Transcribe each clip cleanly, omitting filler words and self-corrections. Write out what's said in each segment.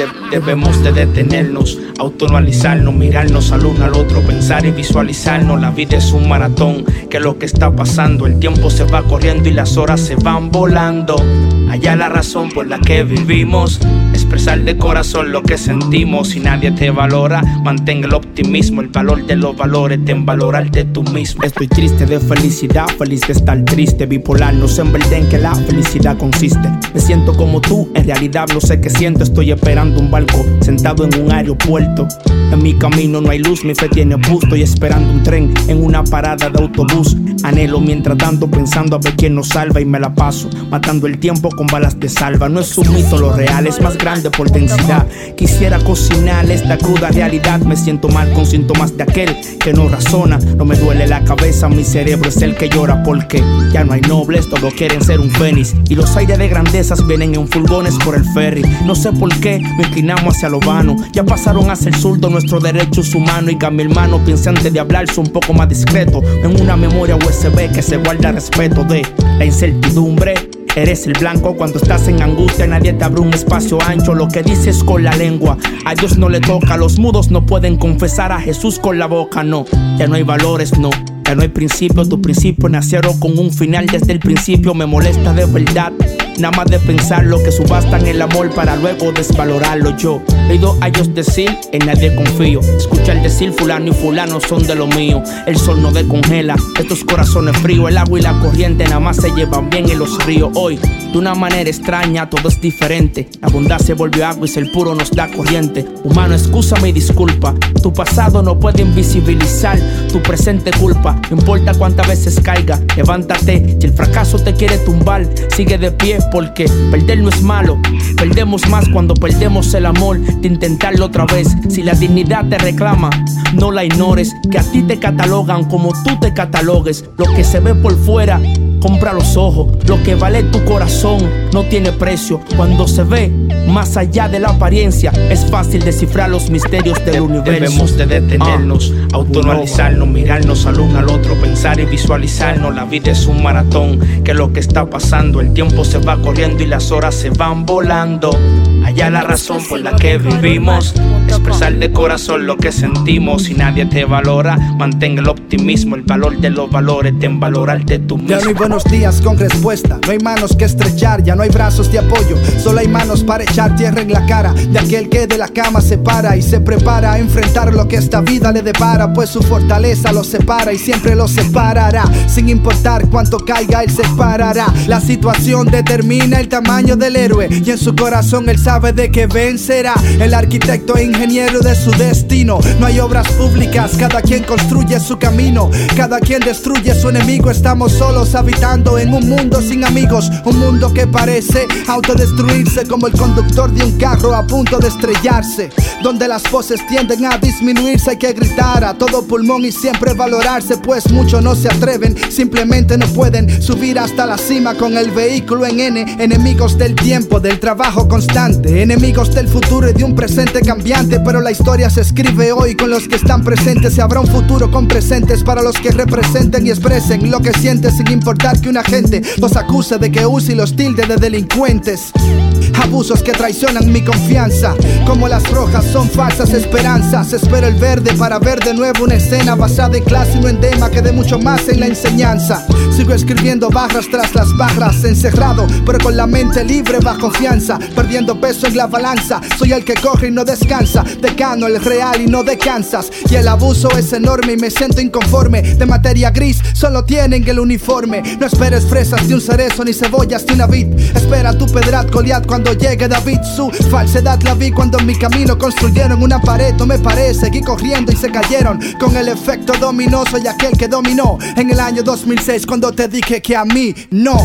Debemos de detenernos, autoanalizarnos, mirarnos al uno al otro, pensar y visualizarnos. La vida es un maratón, que lo que está pasando, el tiempo se va corriendo y las horas se van volando. Allá la razón por la que vivimos, expresar de corazón lo que sentimos. Si nadie te valora, mantén el optimismo, el valor de los valores, ten valorarte tú mismo. Estoy triste de felicidad, feliz de estar triste, bipolar, no sé en verdad en qué la felicidad consiste. Me siento como tú, en realidad no sé qué siento. Estoy esperando un barco, sentado en un aeropuerto. En mi camino no hay luz, mi fe tiene bus. Estoy esperando un tren en una parada de autobús. Anhelo mientras tanto, pensando a ver quién nos salva. Y me la paso, matando el tiempo con balas de salva. No es un mito, lo real es más grande por densidad. Quisiera cocinar esta cruda realidad. Me siento mal con síntomas de aquel que no razona. No me duele la cabeza, mi cerebro es el que llora. Porque ya no hay nobles, todos quieren ser un fénix. Y los aires de grandezas vienen en fulgones por el ferry. No sé por qué me inclinamos hacia lo vano. Ya pasaron a ser zurdo nuestros derechos humanos. Y que a mi hermano piense antes de hablarse un poco más discreto. En una memoria USB que se guarda respeto de la incertidumbre. Eres el blanco cuando estás en angustia, nadie te abre un espacio ancho. Lo que dices con la lengua, a Dios no le toca. Los mudos no pueden confesar a Jesús con la boca, no. Ya no hay valores, no. Ya no hay principios, tus principios nacieron con un final desde el principio. Me molesta de verdad, nada más de pensarlo, que subastan el amor para luego desvalorarlo. Yo he oído a ellos decir, en nadie confío. Escuchar decir fulano y fulano son de lo mío. El sol no descongela estos corazones fríos. El agua y la corriente nada más se llevan bien en los ríos. Hoy, de una manera extraña, todo es diferente. La bondad se volvió agua y ser puro nos da corriente. Humano, excúsame y disculpa. Tu pasado no puede invisibilizar tu presente culpa. No importa cuántas veces caiga, levántate. Si el fracaso te quiere tumbar, sigue de pie, porque perder no es malo. Perdemos más cuando perdemos el amor de intentarlo otra vez. Si la dignidad te reclama, no la ignores. Que a ti te catalogan como tú te catalogues. Lo que se ve por fuera compra los ojos. Lo que vale tu corazón no tiene precio. Cuando se ve más allá de la apariencia, es fácil descifrar los misterios del universo. Debemos de detenernos, autoanalizarnos, mirarnos al uno al otro, pensar y visualizarnos. La vida es un maratón, que lo que está pasando, el tiempo se va corriendo y las horas se van volando. Allá la razón por la que vivimos, expresar de corazón lo que sentimos. Si nadie te valora, mantén el optimismo, el valor de los valores, ten valorarte tú mismo. Ya no hay buenos días con respuesta, no hay manos que estrechar, ya no hay brazos de apoyo, solo hay manos para echar tierra en la cara de aquel que de la cama se para y se prepara a enfrentar lo que esta vida le depara. Pues su fortaleza lo separa y siempre lo separará, sin importar cuánto caiga él se parará. La situación determina el tamaño del héroe y en su corazón él sabe de que vencerá. El arquitecto e ingeniero de su destino. No hay obras públicas, cada quien construye su camino, cada quien destruye su enemigo. Estamos solos habitando en un mundo sin amigos, un mundo que parece autodestruirse, como el conductor de un carro a punto de estrellarse, donde las voces tienden a disminuirse. Hay que gritar a todo pulmón y siempre valorarse, pues muchos no se atreven, simplemente no pueden subir hasta la cima con el vehículo en N. Enemigos del tiempo, del trabajo constante, enemigos del futuro y de un presente cambiante. Pero la historia se escribe hoy con los que están presentes, y habrá un futuro con presentes para los que representen y expresen lo que sienten, sin importar que una gente los acuse de que use y los tilde de delincuentes. Abusos que traicionan mi confianza, como las rojas son falsas esperanzas. Espero el verde para ver de nuevo una escena basada en clase y no en dema, que dé mucho más en la enseñanza. Sigo escribiendo barras tras las barras, encerrado pero con la mente libre bajo fianza, perdiendo peso en la balanza. Soy el que corre y no descansa, decano el real y no descansas. Y el abuso es enorme y me siento inconforme. De materia gris solo tienen el uniforme. No esperes fresas de un cerezo ni cebollas de una vid. Espera tu Pedrat Goliat cuando llegue David. Su falsedad la vi cuando en mi camino construyeron una pared. No me parece, seguí corriendo y se cayeron con el efecto dominó. Soy aquel que dominó en el año 2006 cuando te dije que a mí no.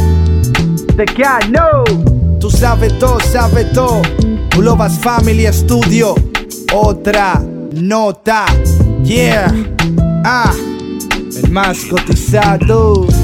De que no. Tú sabes todo. Ulovas Family Studio. Otra nota. Yeah. El más cotizado.